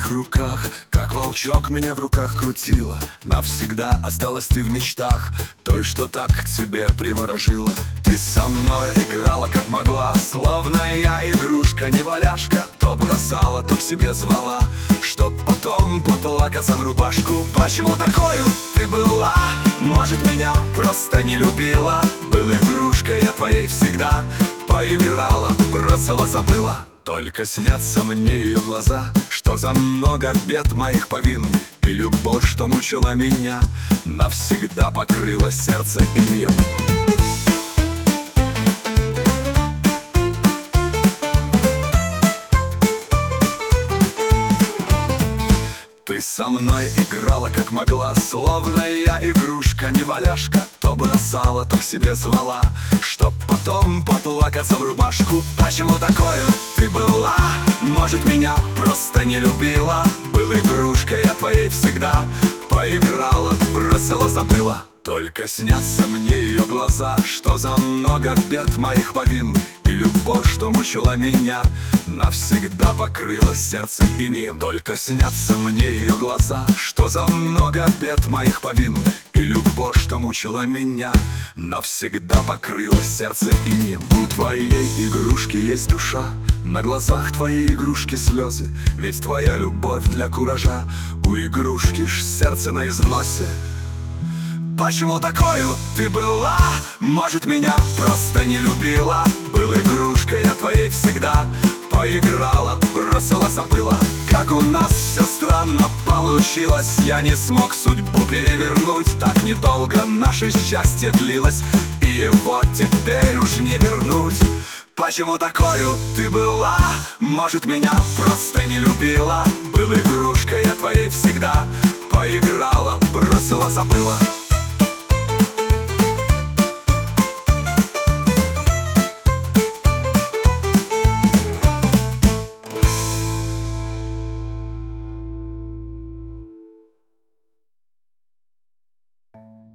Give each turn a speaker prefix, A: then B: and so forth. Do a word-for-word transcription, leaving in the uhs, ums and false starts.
A: твоих руках, как волчок меня в руках крутила. Навсегда осталась ты в мечтах, той, что так к тебе приворожила. Ты со мной играла как могла, словно я игрушка, не валяшка. То бросала, то к себе звала, чтоб потом поплакаться в рубашку. Почему такою ты была? Может, меня просто не любила? Был игрушкой я твоей всегда, поиграла, бросила, забыла. Только снятся мне ее глаза, что за много бед моих повинны. И любовь, что мучила меня, навсегда покрыла сердце инеем. Ты со мной играла как могла, словно я игрушка, не валяшка. То бросала, то к себе звала, чтоб потом поплакаться в рубашку. Почему такою ты была? Может, меня просто не любила? Был игрушкой я твоей всегда, поиграла, бросила, забыла. Только снятся мне ее глаза, что за много бед моих повинны. И любовь, что мучила меня, навсегда покрыла сердце инеем. Только снятся мне ее глаза, что за много бед моих повинны. И любовь, что мучила меня, навсегда покрыла сердце инеем. У твоей игрушки есть душа, на глазах твоей игрушки слезы. Ведь твоя любовь для куража, у игрушки ж сердце на износе. Почему такою ты была? Может, меня просто не любила? Был игрушкой я твоей всегда, поиграла, бросила, забыла. Как у нас все странно получилось, я не смог судьбу перевернуть. Так недолго наше счастье длилось, и его теперь уж не вернуть. Почему такою ты была? Может, меня просто не любила? Был игрушкой я твоей всегда, поиграла, бросила, забыла.